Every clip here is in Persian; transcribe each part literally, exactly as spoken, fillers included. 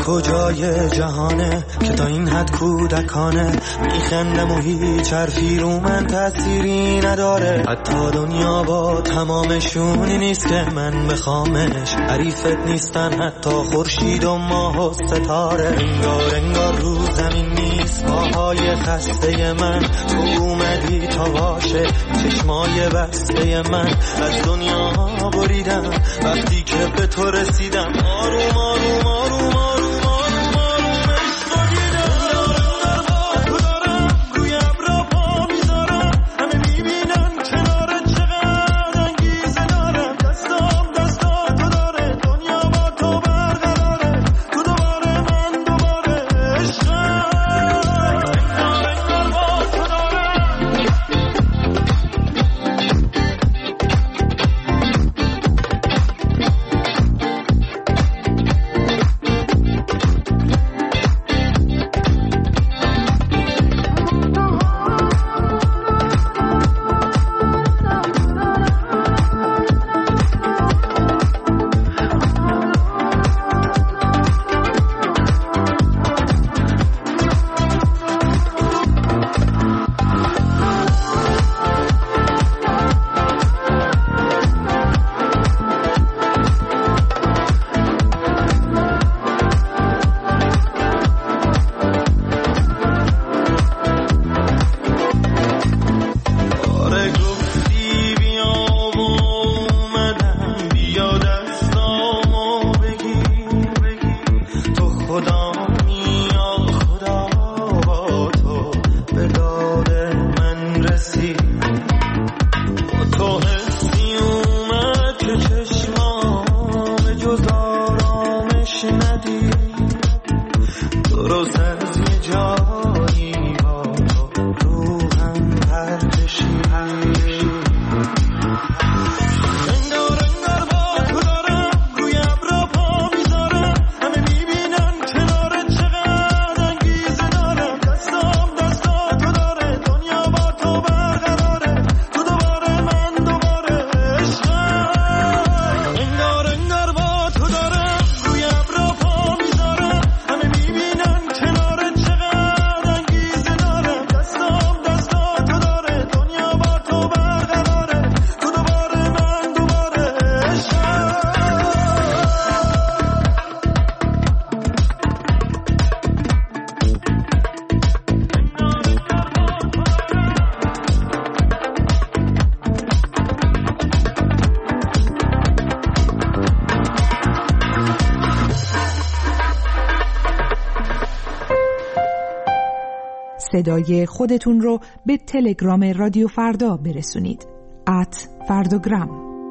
کجای جهانه که تا این حد کودکانه میخندم و هیچ حرفی رو من تأثیری نداره. حتی دنیا با تمامشونی نیست که من بخوامش، حریفت نیستن حتی خورشید و ماه و ستاره. انگار انگار رو زمین نیست پاهای خسته من، تو اومدی تا باشه چشمای بسته من. از دنیا بریدم وقتی که به تو رسیدم، آروم آروم آروم آروم آروم آروم عشق دیدم. تو دارم روی ابرا پا میذارم، همه میبینن کنار چقدر انگیزه دارم. دستام دستا تو داره، دنیا با تو برقراره، تو دوباره من دوباره عشقم. صدای خودتون رو به تلگرام رادیو فردا برسونید. ات فرداگرام.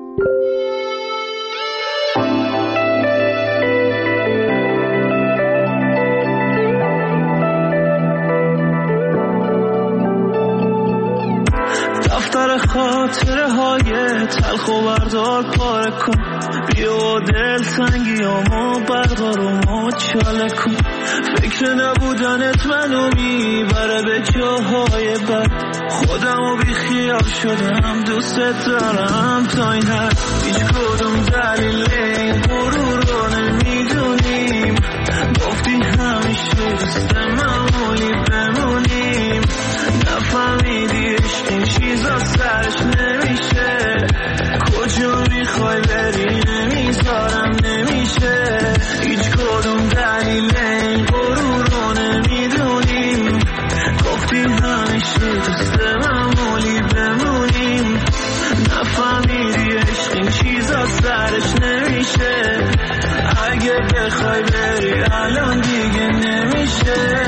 دفتر خاطره های تلخ و بردار پاره کن، بیا دل سنگیامو بردار و مچاله کن. فکر نبودنت منو میبره به جاهای بد، خودم و بی خیال شدم دوستت دارم تا این حد. هیچ کدوم دلیل این غرور رو نمیدونیم، گفتی همیشه دوست معمولی بمونیم. نفهمیدی عشق این چیزا سرش نمیشه، کجا میخوای بری نمیذارم نمیشه. هیچ کدوم دلیل این غرور رو نمیدونیم، گفتی همیشه دوست معمولی بمونیم. نفهمیدی عشق این چیزا سرش نمیشه، اگه بخوای بری الان دیگه نمیشه.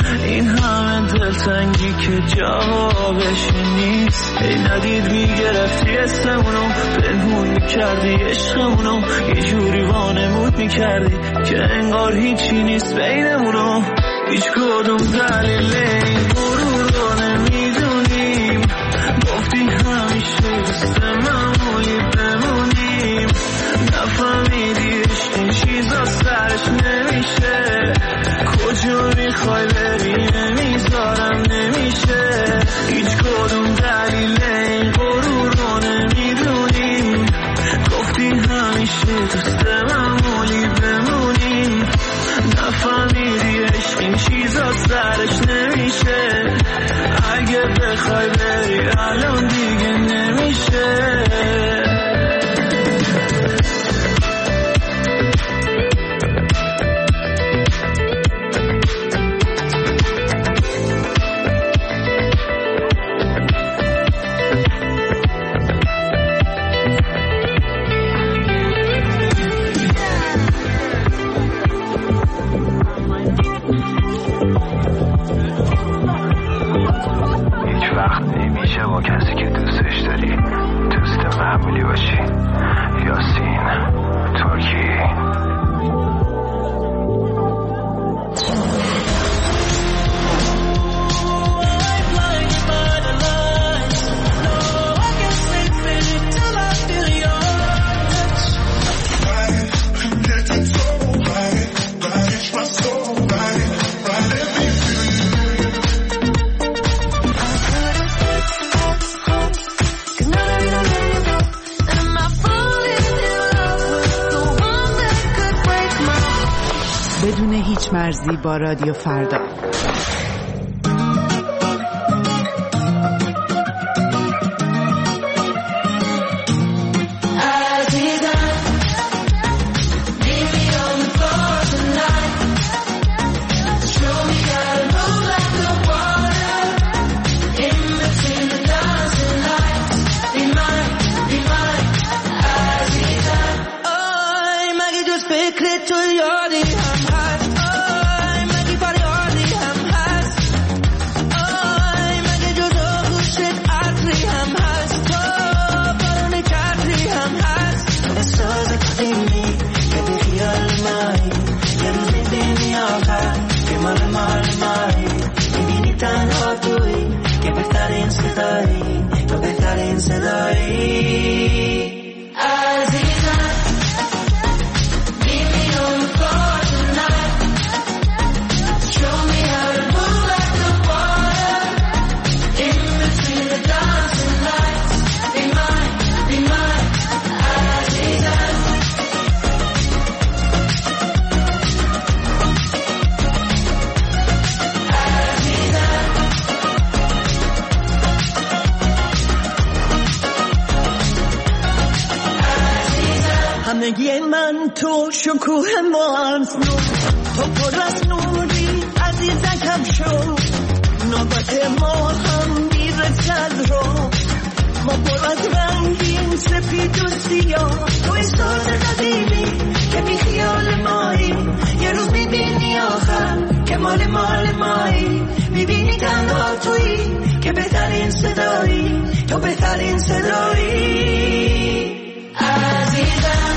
این همه دلتنگی که جوابش نیست. ای ندید میگرفتی اسمونو، پنهون میکردی عشقمونو، یه جوری وانمود میکردی که انگار هیچی نیست بینمونو. هیچ کدوم دلیل این غرور رو نمیدونیم، گفتی همیشه دوست معمولی بمونیم. نفهمیدی عشق این چیزا سرش نمیشه، کجا میخوای بری نمیذارم نمیشه. هیچ کدوم دلیل این غرور رو نمیدونیم، گفتی همیشه دوست معمولی بمونیم. نفهمیدی عشق این چیزا سرش نمیشه، اگه بخوای بری الان دیگه نمیشه. کسی که دوستش داری دوست معمولی باشی. یاسین ترکی. بدون هیچ مرزی با رادیو فردا. همگی من تو شکوه مانس نو، تو پر از نوری عزیزکم شو. نوبت ما هم میرسد رو، ما پر از رنگین سپید و سیاه. تو احساس قدیمی که بی خیال مایی، یه روز میبینی آخر که مال مال مایی. میبینی تنها تویی که بهترین صدایی، تو بهترین صدایی. عزیزم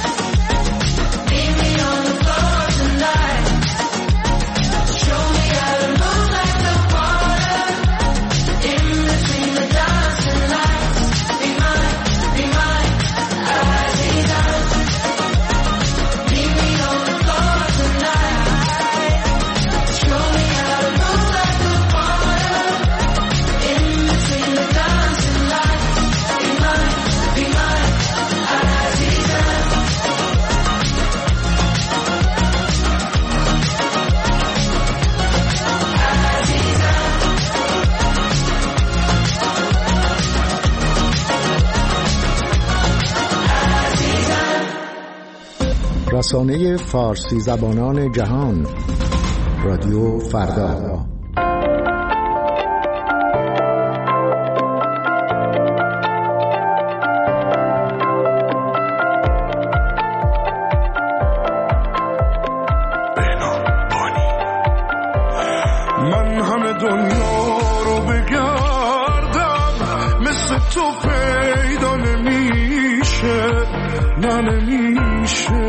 رسانه فارسی زبانان جهان، رادیو فردا. تو پیدا نمیشه، نه نمیشه.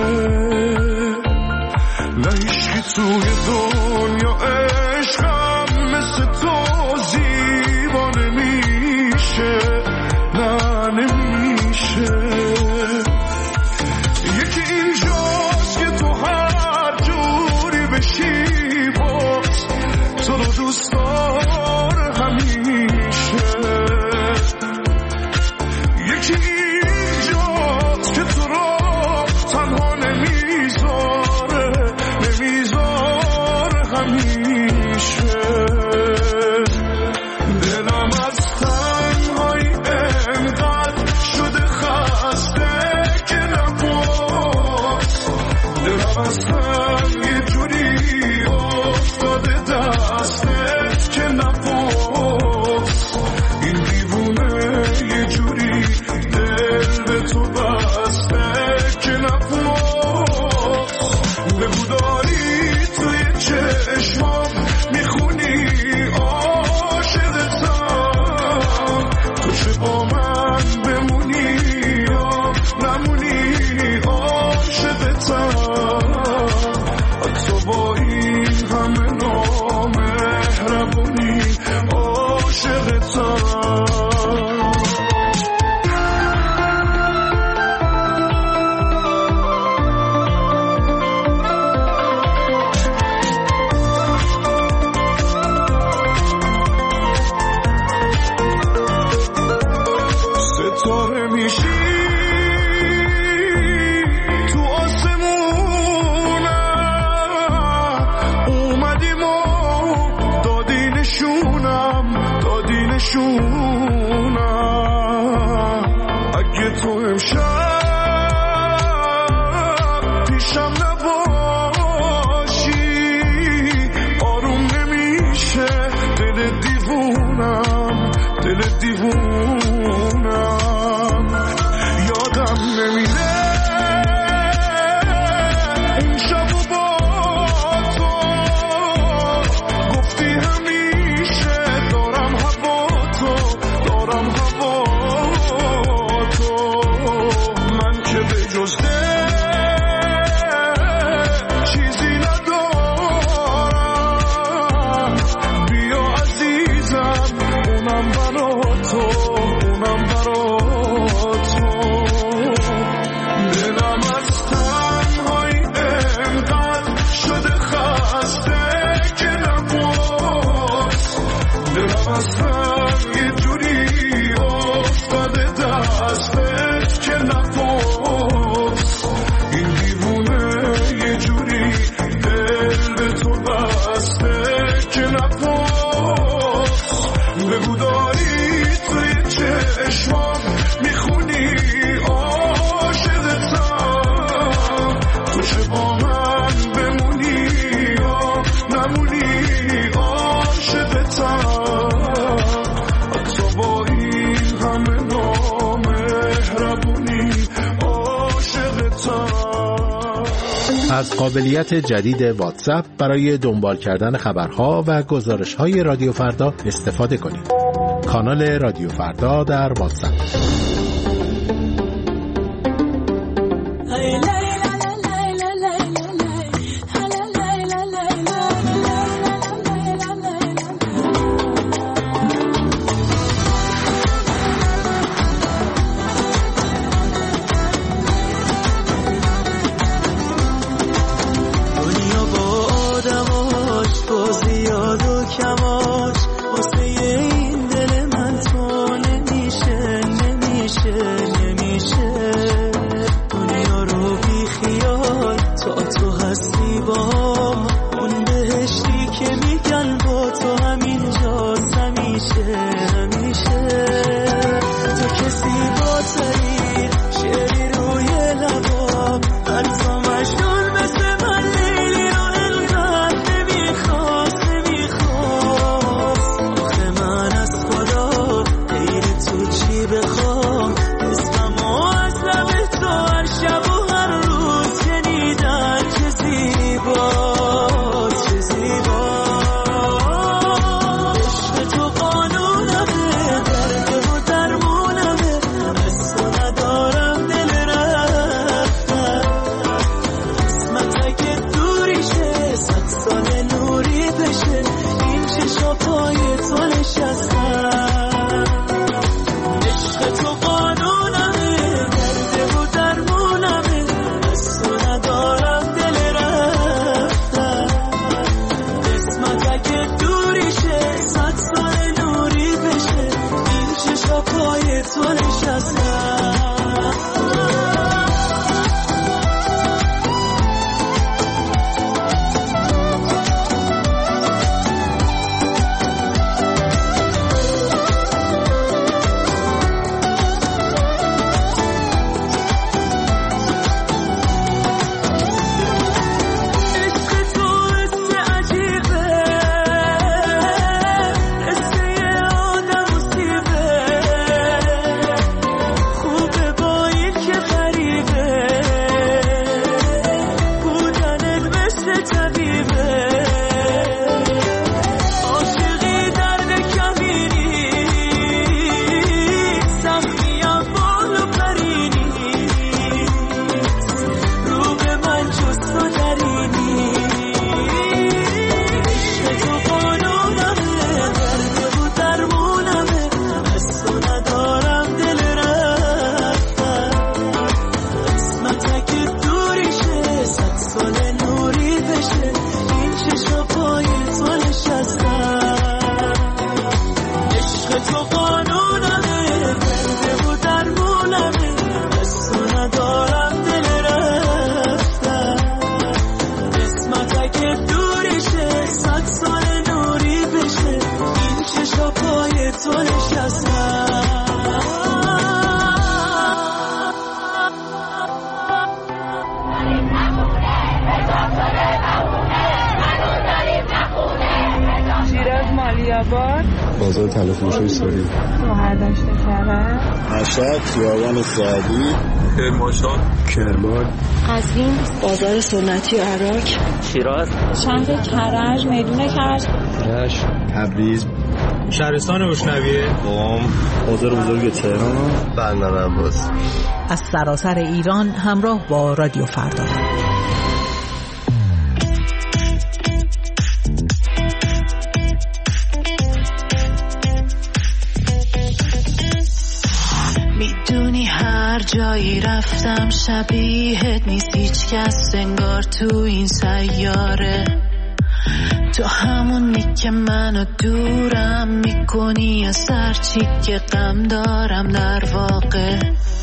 نه عشقی توی دنیا عشقم مثل تو زیبا نمیشه، نه نمیشه. یکی اینجاست که تو هر جوری بشی باز تو رو دوست داره همیشه. یکی اینجاست که تو رو تنها نمیذاره، نمیذاره همیشه. دلم از تنهایی انقدر شده خسته که نباز، دلم از تن یه جوری افتاده دستت که نباز. این دیوونه یه جوری دل به تو بسته که نباز. بگو داری توی چشمام میخونی عاشقتم، تو چه با من بمونی یا نمونی عاشقتم. حتی با این همه نامهربونی عاشقتم. ستاره میشی تو آسمونم، اومدیم و دادی نشونم، دادی نشونم. اگه تو امشب پیشم نباشی آروم نمیشه دل دیوونم، دل دیوونم. یادم نمیره اون شب و با تو گفتی همیشه دارم هوا تو، دارم هوا تو. من که به جز چیزی ندارم، بیا عزیزم اونم برا تو، اونم برا تو. دلم از تنهایی انقدر شده خسته که نباز، دلم از تن یه جوری افتاده دستت که نباز. این دیوونه یه جوری دل به تو بسته که نباز. بگو داری توی چشمام میخونی عاشقتم، تو چه با من بمونی یا نمونی عاشقتم. حتی با این همه نامهربونی عاشقتم. از قابلیت جدید واتساپ برای دنبال کردن خبرها و گزارش‌های رادیو فردا استفاده کنید. کانال رادیو فردا در واتساپ. دنیا با آدماش با زیاد و کماش واسه این دل من تو نمیشه، نمیشه، نمیشه. دنیا رو بی خیرآباد، بازار طلافروشی ساری، شهردشت کرج، مشهد، خیابان سعدی، کرمانشاه، کرمان، قزوین، بازار سنتی عراق، شیراز، شهر کرج، میدون کرج، رشت، تبریز، شهرستان روشنویه، قم، بازار بزرگ تهران، بندر عباس. از سراسر ایران همراه با رادیو فردا. میدونی هر جایی رفتم شبیهت نیست هیچ کس انگار تو این سیاره، تو همونی که منو دورم میکنی از هر چی که غم دارم. در واقع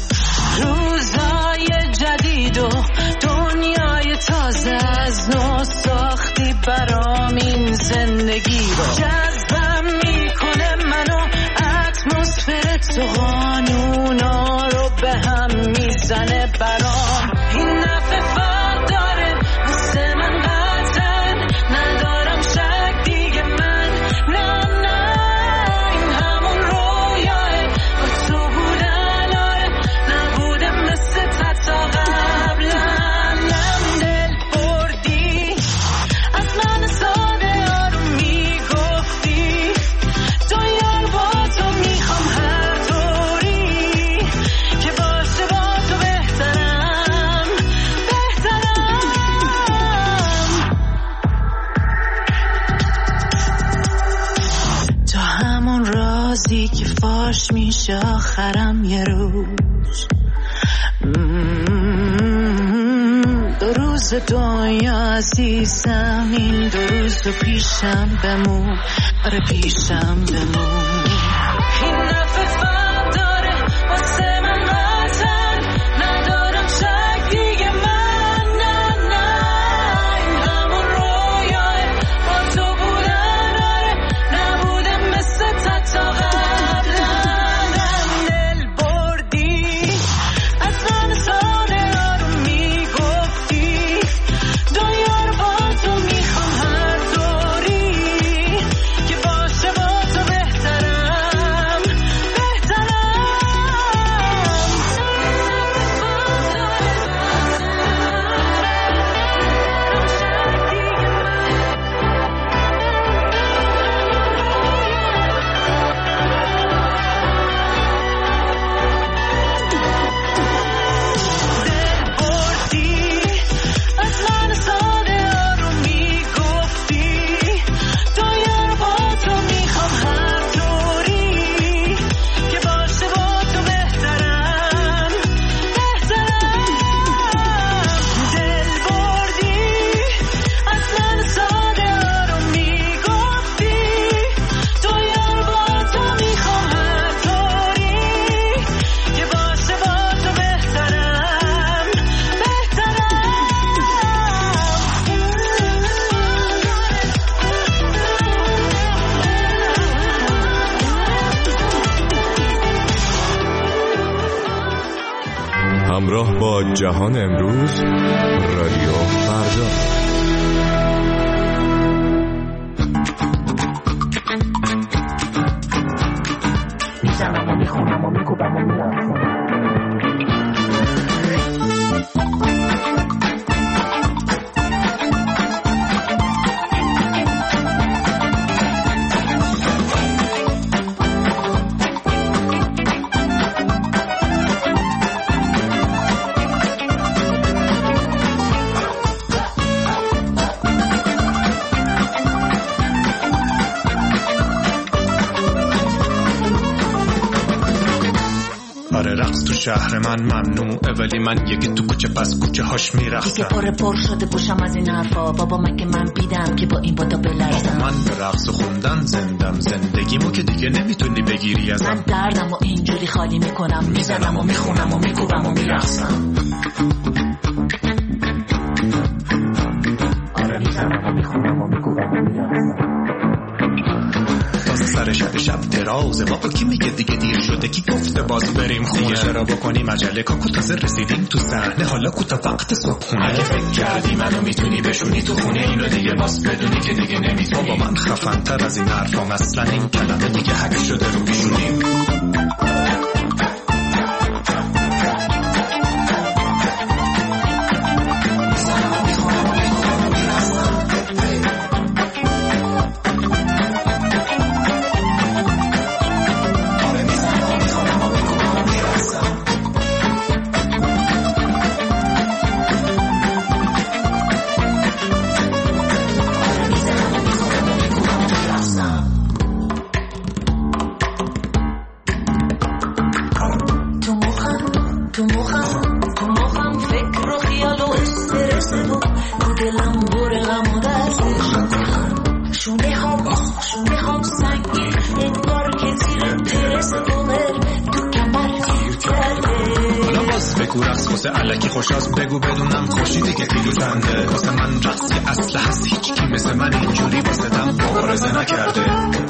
روزای جدید و دنیای تازه از نو ساختی برام این زندگی رو، جذبم میکنه منو اتمسفر تو، قانونا رو به هم میزنه برام. این نفع فرق داره واسه من قطعا، ندارم شک دیگه من، نه نه این همون رویاه با تو بودن، آره نبوده مثل تا قبلا. نم دل بردی از من ساده آروم میگفتی، تو یار با تو میخوام هر طوری که باشه با تو بهترم بهترم. تو همون رازی که فاش میشه آخرم یه روز، دو روز دنیا عزیزم، این دو روز رو پیشم بمون، آره پیشم بمون. این نفع فرق داره واسه من قطعا، ندارم شک دیگه من، نه نه این همون رویاه با تو بودن، آره نبوده مثل تا قبلا. نم دل بردی از من ساده آروم میگفتی، دنیا رو با تو میخوام هر طوری که باشه با تو بهترم بهترم. دل بردی از من ساده آروم میگفتی، دنیا رو با تو میخوام هر طوری که باشه با تو بهترم بهترم. دل بردی از من ساده آروم میگفتی، دنیا رو با تو میخوام هر طوری که باشه با تو بهترم بهترم. همراه با جهان امروز، رادیو فردا. میزنم و میخونم و میکوبم و میرم. شهر من ممنوعه ولی من یکی تو کوچه پس کوچه هاش میرفتم، دیگه پر پر شده گوشم از این حرفا. بابا مگه من بیدم که با این بادا بلرزم؟ من به رقص خوندن زندم، زندگیمو که دیگه نمیتونی بگیری ازم. من دردم و اینجوری خالی میکنم، میزنم و میخونم و میکوبم و میرقصم. آره میزنم و میخونم و میکوبم و میرقصم. تازه سر شب شب درام درازه بابا کی میگه دیگه دیر شده کی گفته باز بریم خونه دیگه چرا بکنیم عجله کاکو تازه رسیدیم تو صحنه حالا کوتا وقت صبحونه اگه فکر کردی منو میتونی بشونی تو خونه اینو دیگه باز بدونی که دیگه نمیتونی بابا من خفن تر از این حرفام اصلا این کلمه دیگه حک شده رو بیشونیم الکی خوشاست بگو بدونم خوشی دیگه پیروزنده واسه من رقصی اصل هست هیچ کی مثل من اینجوری واسه دم مبارزه نکرده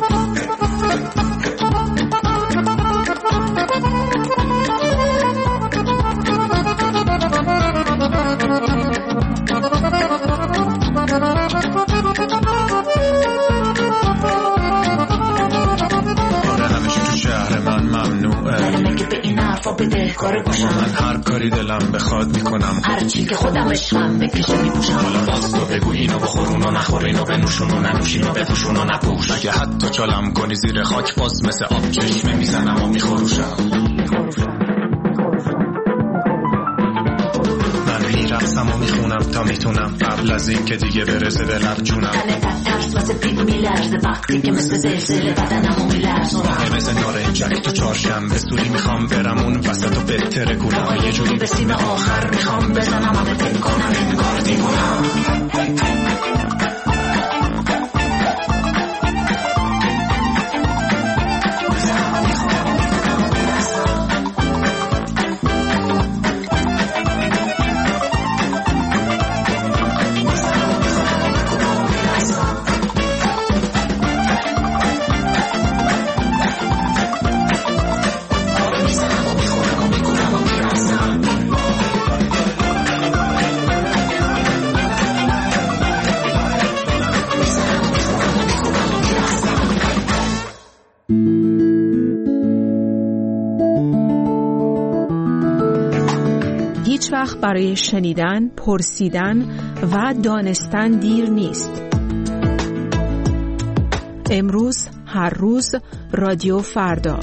من هر کاری دلم بخواد میکنم هر چی که خودم عشقم بکشه میپوشم حالا باز تو بگو اینو بخور اونو نخور اینو بنوشون و ننوشین و بپوشون و نپوش اگه حتی چالم کنی زیر خاک باز مثل آب چشمه میزنم و میخوروشم من میرقصم و میخونم تا میتونم قبل از این که دیگه برسه به لب جونم تنه ترس واسه پیگ میلرزه وقتی که مثل زلزله بدنمو میلرزه مثل نارنجک تو چهارشنبه سوری میخوام برم اون وسط و بهتره گولم یه جوری به سیم آخر میخوام بزنم همه فکر کنم انگار دیوونم برای شنیدن، پرسیدن و دانستن دیر نیست. امروز، هر روز، رادیو فردا.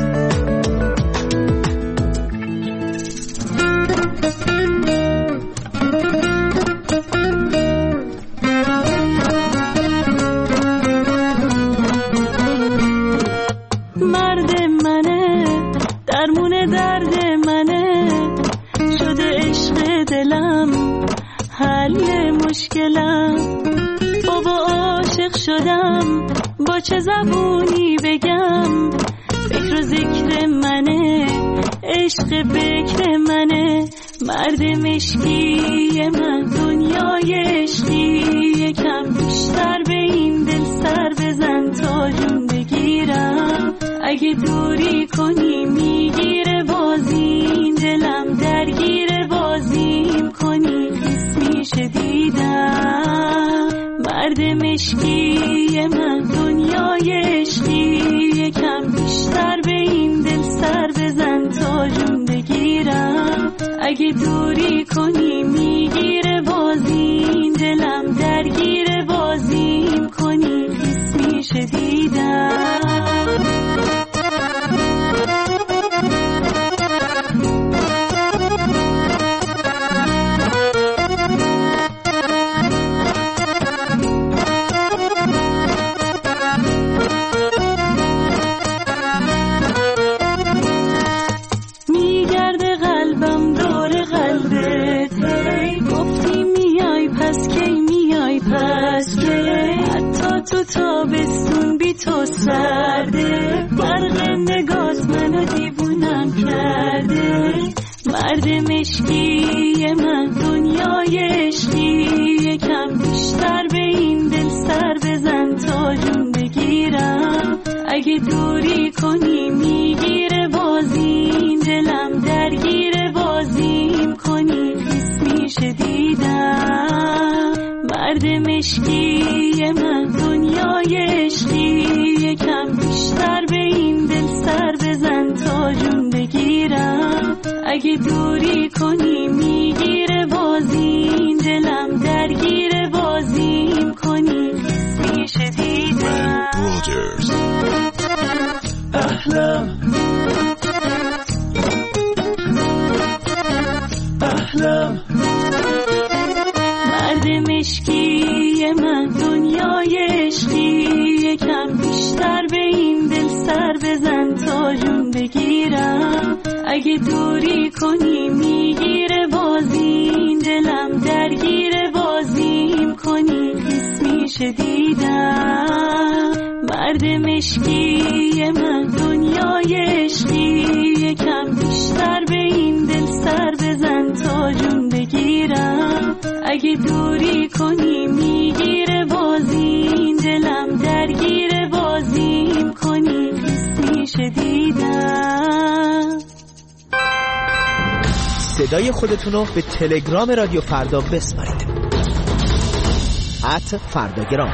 مرد منه، درمون درد منه، شده عشق دلم، حل مشکلم. بابا عاشق شدم، با چه زبونی بگم؟ فکر و ذکر منه، عشق بکر منه. مرد مشکی من، دنیای عشقی، یکم بیشتر به این دل سر بزن تا جون بگیرم. اگه دوری کنی میگیره بازیم، دلم درگیر بازیم کنی خیس میشه دیدم. مرد مشکی من، دنیای عشقی، یکم بیشتر به این دل سر بزن تا جون بگیرم. اگه دوری کنی میگیره بازیم، دلم درگیر بازیم کنی خیس میشه دیدم. تو تابستون بی تو سرده، برق نگاز منو دیوونم کرده. مرد مشکی من، دنیای عشقی، یکم بیشتر به این دل سر بزن تا جون بگیرم. اگه دوری کنی میگیره بازیم، دلم درگیر بازیم کنی حس میشه دیدم. مرد مشکی من دنیای عشقی، یکم بیشتر به این دل سر بزن تا جون بگیرم. اگه دوری کنی میگیره بازیم، دلم درگیر بازیم کنی حس میشه دیدم. احلام احلام مرد مشکی من دنیای عشقی، یکم بیشتر به این دل سر بزن تا جون بگیرم. اگه دوری کنی میگیره بازیم، دلم درگیر بازیم کنی حس میشه دیدم. مرد مشکی من دنیای عشقی، یکم بیشتر به این دل سر بزن تا جون بگیرم. اگه دوری کنی میگیره بازیم، دلم درگیر بازیم کنی حس میشه دیدم. صدای خودتونو به تلگرام رادیو فردا بسپارید. ات فرداگرام.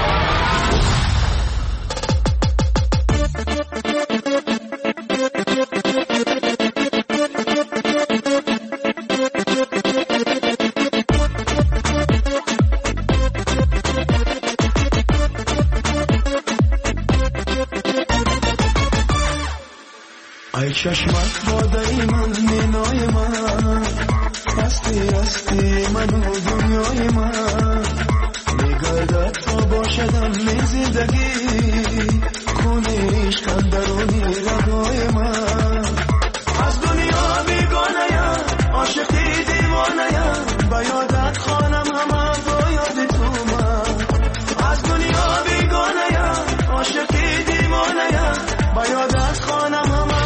ای چشمت بادای من، مینای من، هستی هستی من و دنیای من. میگردد تا باشدم می زندگی، خونه عشقم درونی رگای من. از دنیا بیگانه‌ام، عاشقی دیوانه‌ام، با یادت خانم همه با یاد تو من. از دنیا بیگانه‌ام، عاشقی دیوانه‌ام، با یادت خانم همه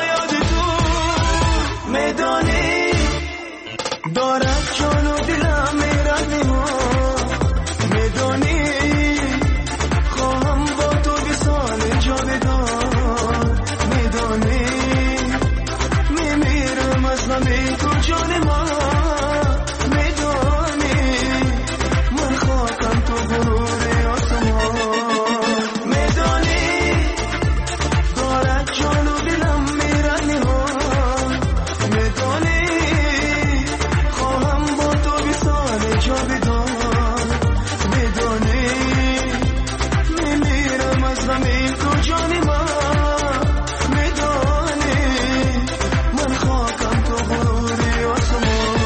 میدانی. دارد جان و دلم میرد نمان، میدانی خواهم با تو بی سال جاودان. میدانی میمیرم از غم تو جان من. میدانی من خاکم تو غرور آسمان. میدانی دارد جان و دلم میرد نمان، میدانی خواهم با تو بی سال جاودان. میدانی میمیرم از غم تو جان من. میدانی من خاکم تو غرور آسمان.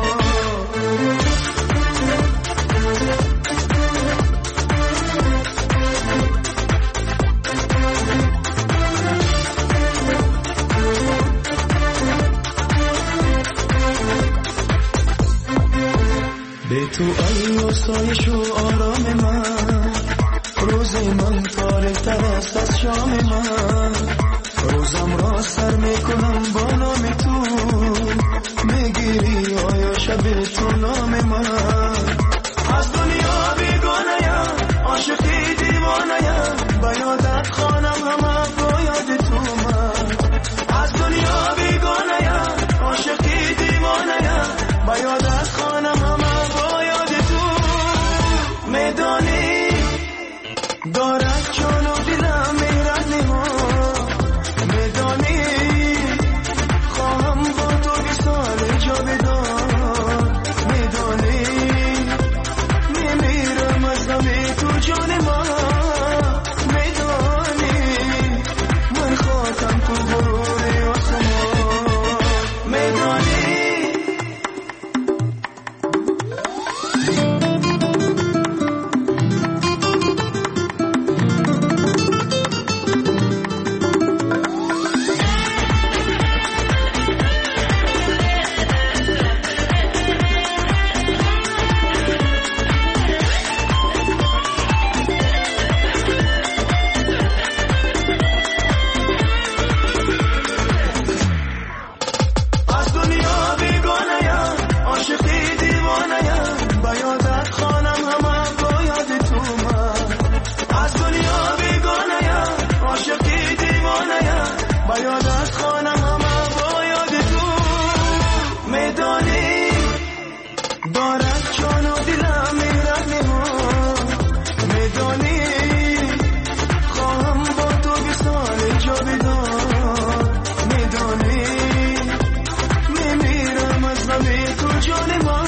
به تو ای آسایش و آرام من، روز من تاریک تر است از شام من. روزم را سر میکنم با نام تو، میگیری آیا شب تو نام من. از دنیا بیگانه‌ام، عاشقی دیوانه‌ام، با یادت خانم همه با یاد تو من. از دنیا بیگانه‌ام، عاشقی دیوانه‌ام، با یادت خانم همه با یاد تو. میدانی دارد جان و دلم میرد نمان. میدانی خواهم با تو بی سال جاودان. میدانی میمیرم از غم تو جان من. دارد جان و دلم میرن ها میدانی خواهم با تو بی سال جاودان میدانی میمیرم از غم تو جان من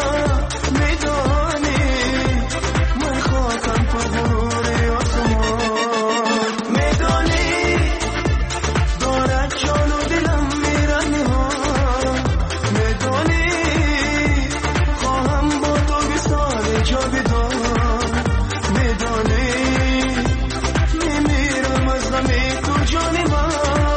میدانی من خواهم تو بروی آسمان میدانی دارد جان و دلم میرن ها میدانی خواهم با تو بی سال جاودان میدانی میمیرم از غم تو جان من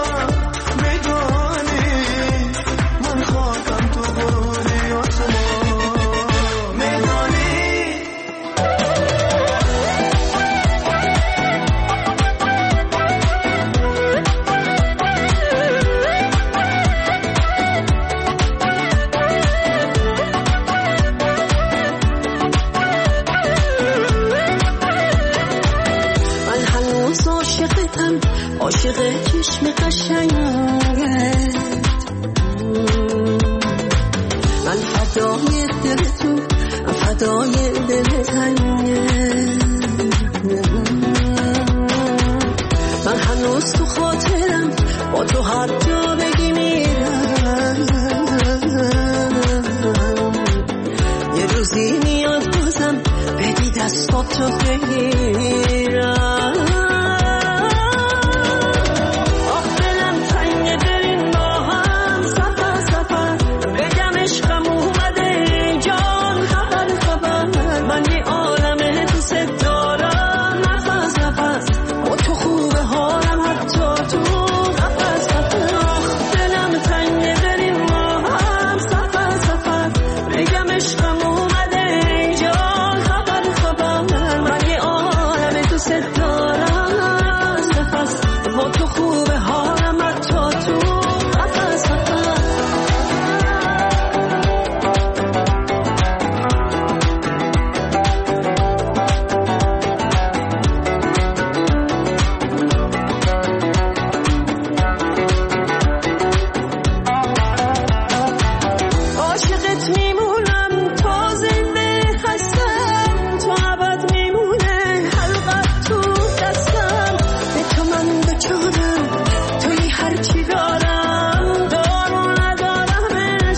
میدانی من خواهم تو بروی آسمان میدانی من هنوز عاشقتم عاشق چشم قشنگت من فدای دل تو فدای دل تنگت من هنوز تو خاطرم با تو هر جا بگی میرم یه روزی میاد بازم بدی دستاتو بگیرم آخ دلم تنگ بریم با هم سفر سفر بگم عشقم اومده جان خبر خبر من یه عالمه دوست دارم نفس نفس با تو خوبه حالم حتی تو قفس قفس آخ دلم تنگ بریم با هم سفر سفر بگم عشقم اومده جان خبر خبر من یه عالمه دوست دارم نفس با تو خوبه حالم حتی تو قفس قفس عاشقت میمونم تا زنده هستم تو ابد میمونه حلقت تو دستم به تو من بچارم توی هرچی دارم دارو ندارم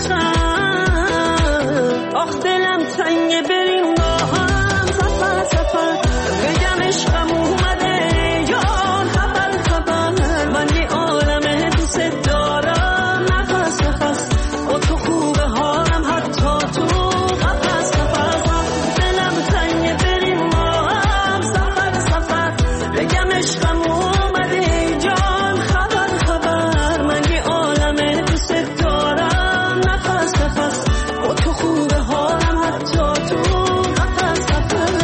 عشقم آخ دلم تنگ بریم با هم سفر سفر بگم عشقم اومده جان خبر خبر من یه عالمه دوست دارم نفس نفس با تو خوبه حالم حتی تو قفس قفس آخ دلم تنگ بریم با هم سفر سفر بگم عشقم اومده جان خبر خبر من یه عالمه دوست دارم نفس نفس با تو خوبه حالم حتی تو قفس قفس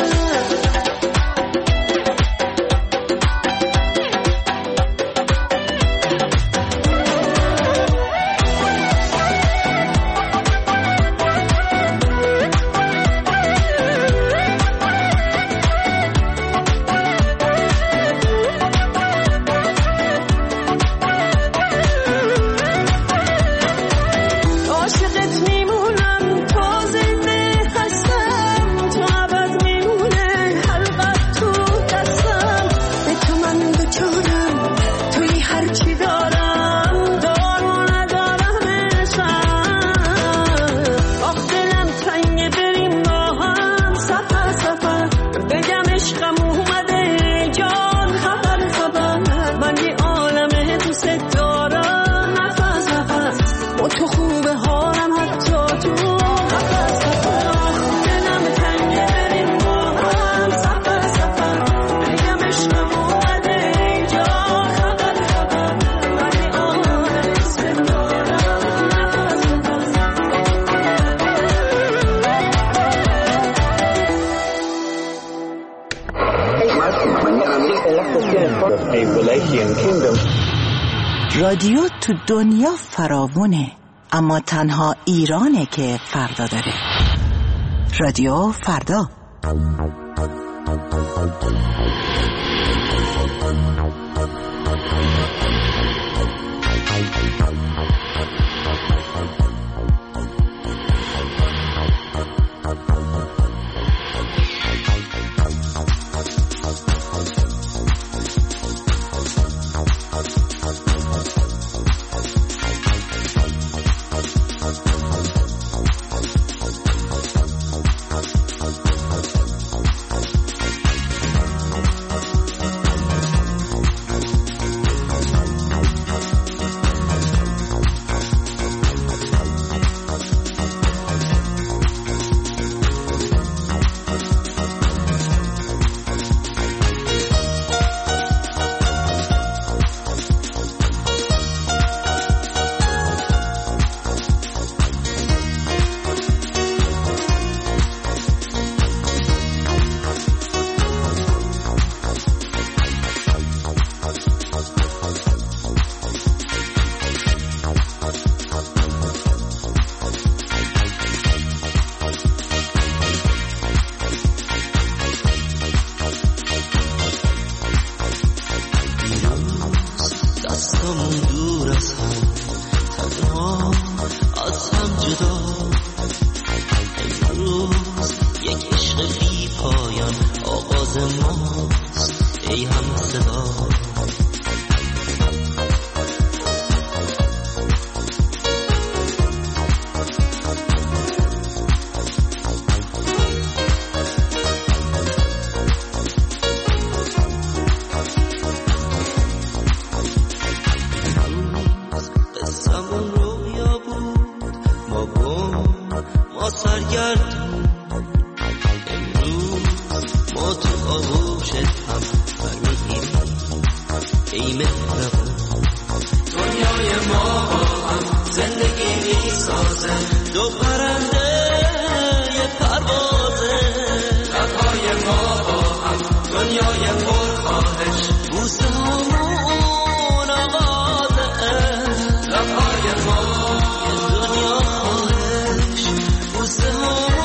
عاشقت میمونم تا زنده هستم تو ابد میمونه حلقت تو دستم به تو من بچارم توی هرچی دارم دارو ندارم عشقم آخ دلم تنگ بریم با هم سفر سفر بگم عشقم اومده جان خبر خبر من یه عالمه دوست دارم نفس نفس با تو خوبه حالم حتی تو قفس قفس آخ دلم تنگ بریم با هم سفر سفر بگم عشقم اومده جان خبر خبر من یه عالمه دوست دارم نفس نفس رادیو تو دنیا فراوونه اما تنها ایرانه که فردا داره. رادیو فردا. ها سرگردون. امروز ما تو آغوشت هم برمیگیریم ای مهربون. دنیای ما هم زندگی میسازه، دو پرنده یه پروازه. لبهای ما هم دنیای پرخواهش، بوسه همون آغازه. لبهای ما یه دنیا خواهش، بوسه همون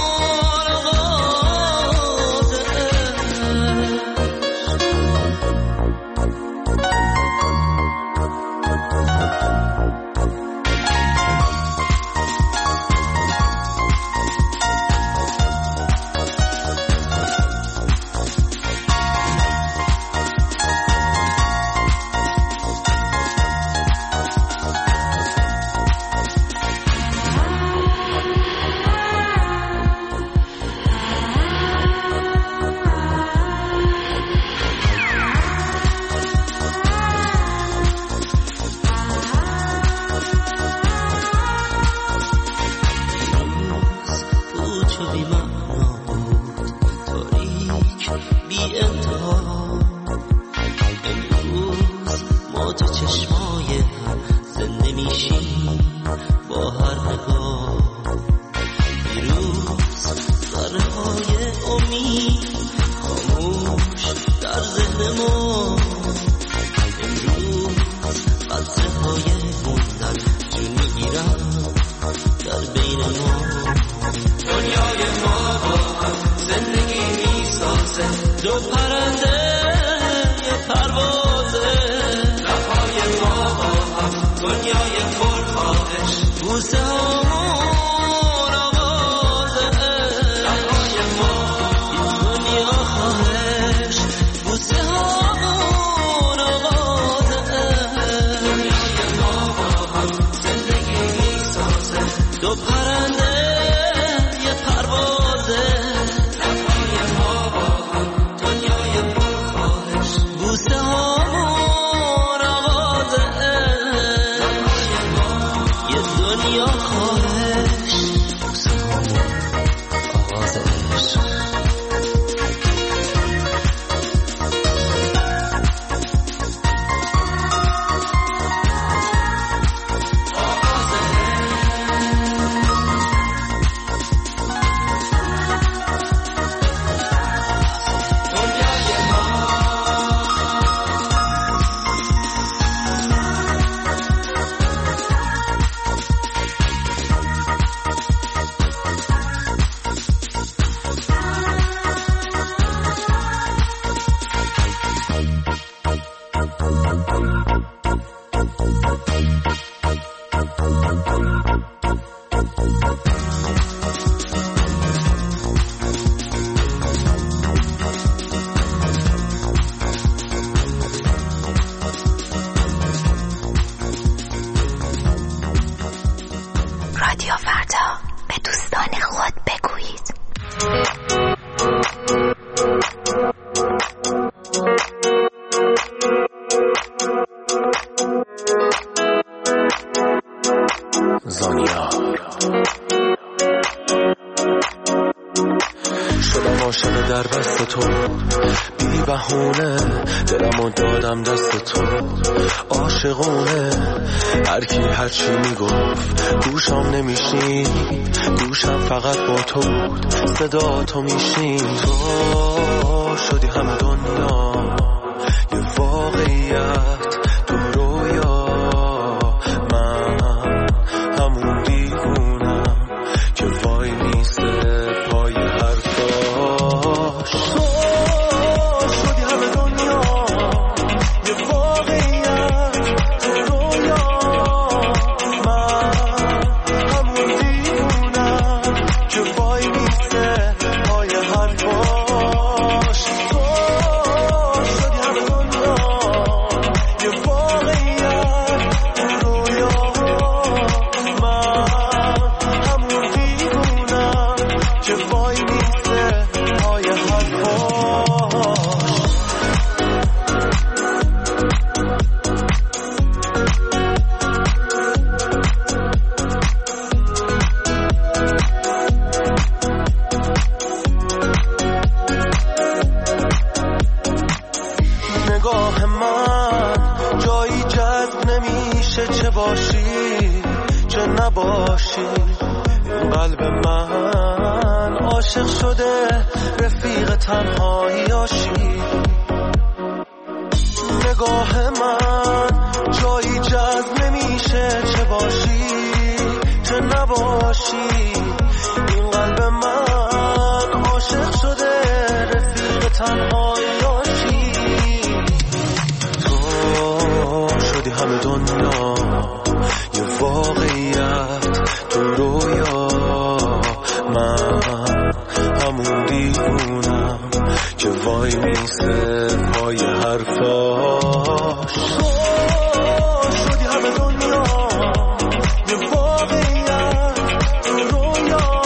هرچی میگفت گوشم نمیشنی، گوشم فقط با تو بود، صدا تو میشنی. تو شدی همه دنیا یه واقعیت، تو رویا من همون دیوونم که وای میسته پای حرفاش. تو شدی همه دنیا یه واقعیت، تو رویا Oh نباشی. این قلب من عاشق شده رفیق تنهاییاشی. نگاه من جایی جذب نمیشه، چه باشی چه نباشی. این قلب من عاشق شده رفیق تنهاییاشی. تو شدی همه دنیا یه واقعیت تو رویا، من همون دیوونم که وای میسه پای حرفاش. تو شدی همه دنیا یه واقعیت تو رویا،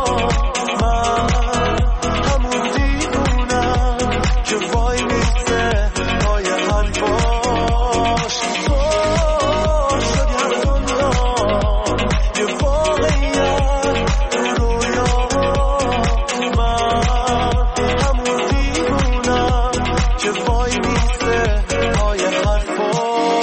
من همون دیوونم که وای میسه پای حرفاش. تو شدی همه دنیا یه واقعیت تو رویا، من همون دیوونم که وای میسه پای حرفاش.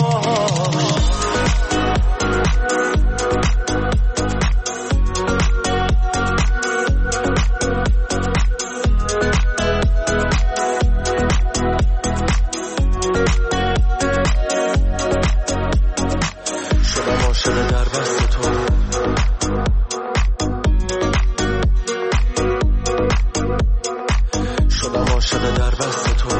شدم عاشق در بست تو، شدم عاشق در بست تو.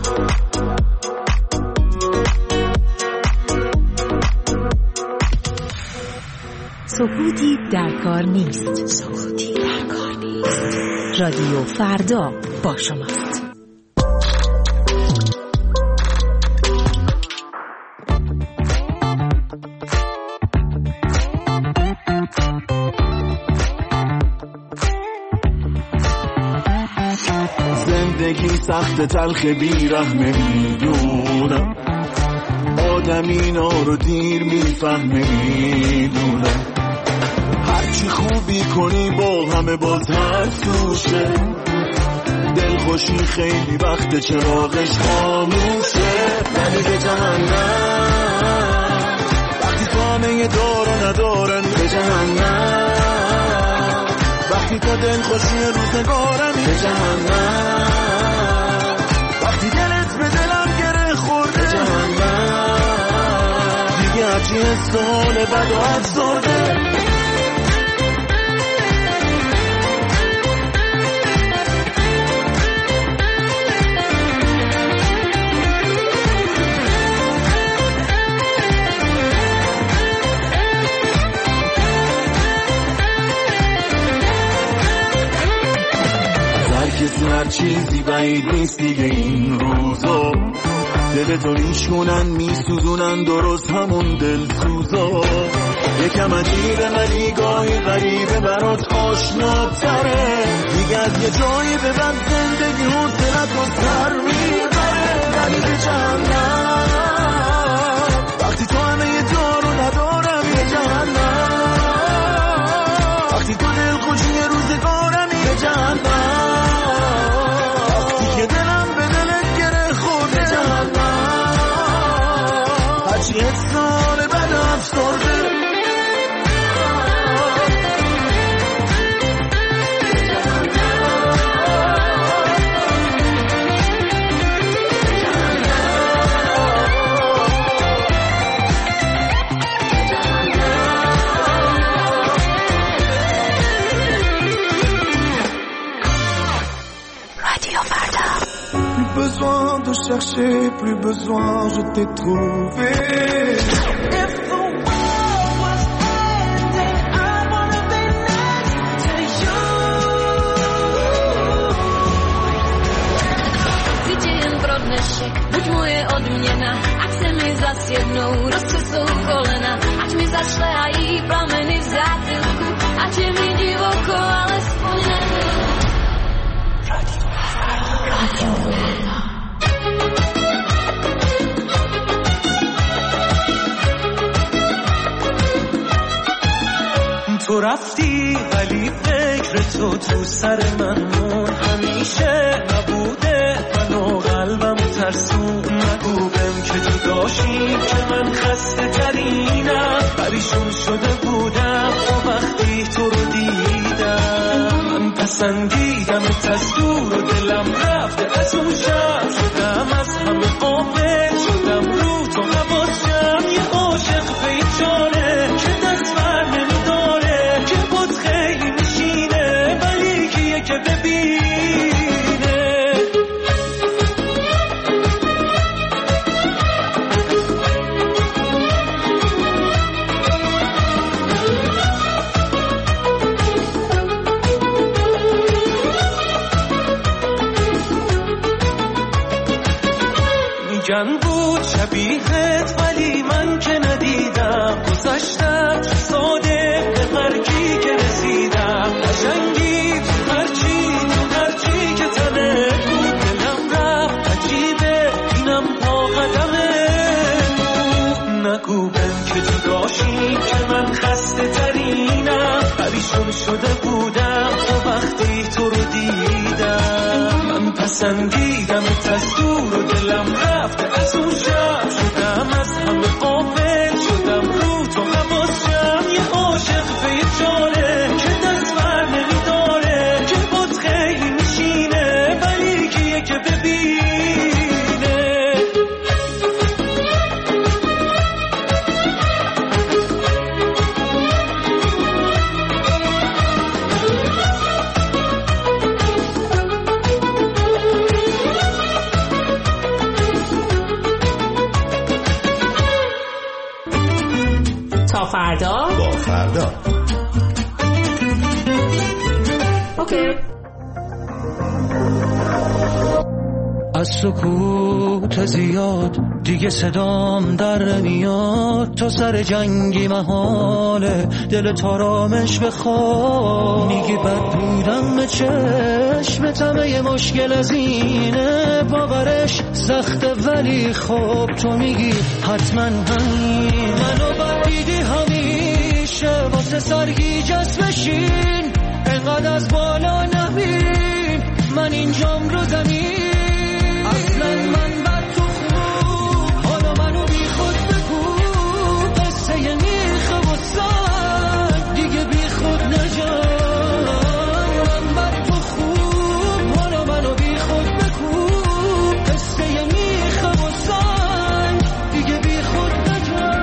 سکوتی در کار نیست. سکوتی در کار نیست. رادیو فردا با شماست. زندگی سخت تلخ بیرحمه میدونم، آدم اینا رو دیر میفهمه میدونم. هرچی خوبی کنی با همه باز هر سوشه، دلخوشی خیلی وقت چراغش خاموشه. نمیگه جهنم وقتی تو همه دارو ندارن، به جهنم وقتی تو دلخوشی روزگارمی، به جهنم وقتی دلت به دلم گره خورده، به جهنم دیگه هرچی حسال بد و افسرده. کسی هر چیزی بعید نیست دیگه این روزا، دلتو میشونن میسوزونن درست همون دلسوزا. یکم عجیبه ولی گاهی غریبه برات آشناتره، دیگه از یه جایی به بعد زندگی حوصلت رو سر میبره. ولی به جهنم وقتی تو همه یه دارو ندارم، به جهنم وقتی تو دلخوشی روزگارمی، به جهنم هرچی احسان بد افسرده. Besoin de chercher, plus besoin, je t'ai trouvé. If the world was ending, I wanna be next to you. Widziałem brodny szyk, buď moje odměna, ať se mi zas jednou rozcesou kolena, ať mi zašlehají plameny v zátylku, ať je mi divoko, alespoň na chvíli. Radio Radio تو رفتی ولی فکر تو تو سر من مون، همیشه نبوده من و قلبم ترسون. نگو بهم که تو داشتی که من خسته ترینم، پریشون شده بودم وقتی تو رو دیدم من پسندیدم از دور و دلم رفته از اون شب شدم از همه غافل شدم رو تو حواسم یه عاشق بیچاره که دست بر نمیداره که بود خیلی میشینه ولی کیه که ببینه میگن بود شبیهت ولی من که ندیدم گذشتم ساده به مرگی که رسیدم قشنگی تو هرچی تو هرچی که تنه بود دلم رفت عجیبه اینم پا قدمه نگو بهم که جداشیم که من خسته ترینم پریشون شده بودم تو وقتی تو رو دیدم من پسندیدم از دور و دلم رفته از اون شب شدم از همه غافل شدم رو تو حواسم یه عاشق بیچاره که دست بر نمیداره که بود خیلی میشینه ولی کیه که ببینه تا فردا با فردا اوکی. از سکوت زیاد دیگه صدام در نمیاد تو سر جنگی محاله دل تارامش بخواد میگی بد بودم به چشمتم یه مشکل از اینه باورش سخته ولی خب تو میگی حتما همین منو بد دیدی همیشه واسه سرگیج از بشین انقدر از بالا نبین من اینجام رو زمین اصلا من بد تو خوب حالا منو بی خود بگو قصه یه میخه و سن دیگه بی خود نجان من بد تو خوب حالا منو بی خود بگو قصه یه میخه و سن دیگه بی خود نجان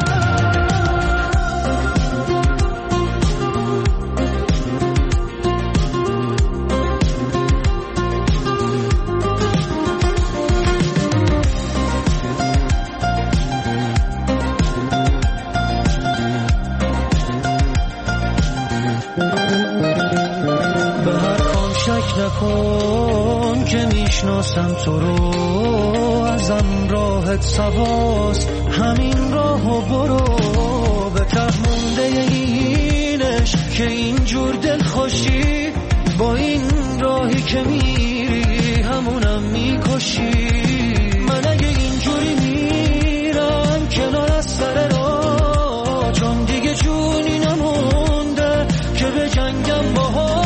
نکن که میشناسم تو رو ازم راحت سواس همین راهو برو به ته مونده اینش که اینجور دل خوشی با این راهی که میری همونم میکشی من اگه اینجوری میرم کنار از سر راه چون دیگه جونی نمونده که به جنگم باها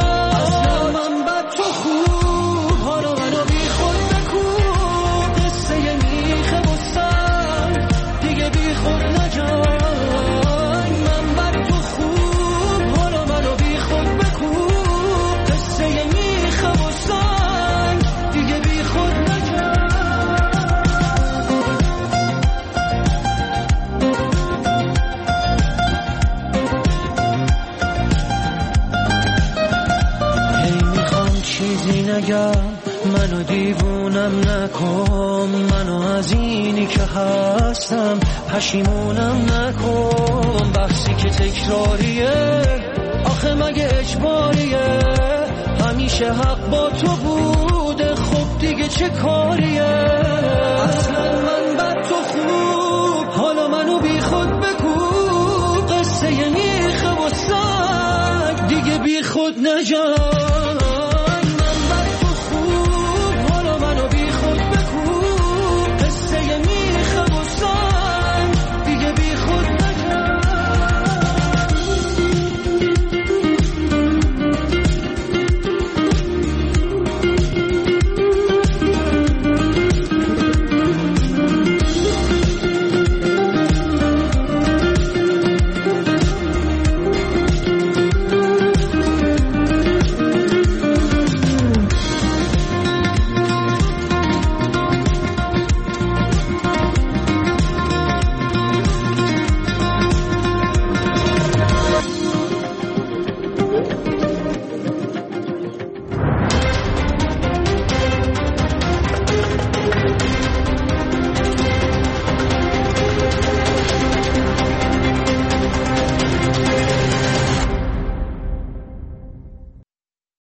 منو دیوونم نکن منو از اینی که هستم پشیمونم نکن بحثی که تکراریه آخه مگه اجباریه همیشه حق با تو بوده خب دیگه چه کاریه اصلا من بد تو خوب حالا منو بی خود بگو قصه یه میخه و سگ دیگه بی خود نجا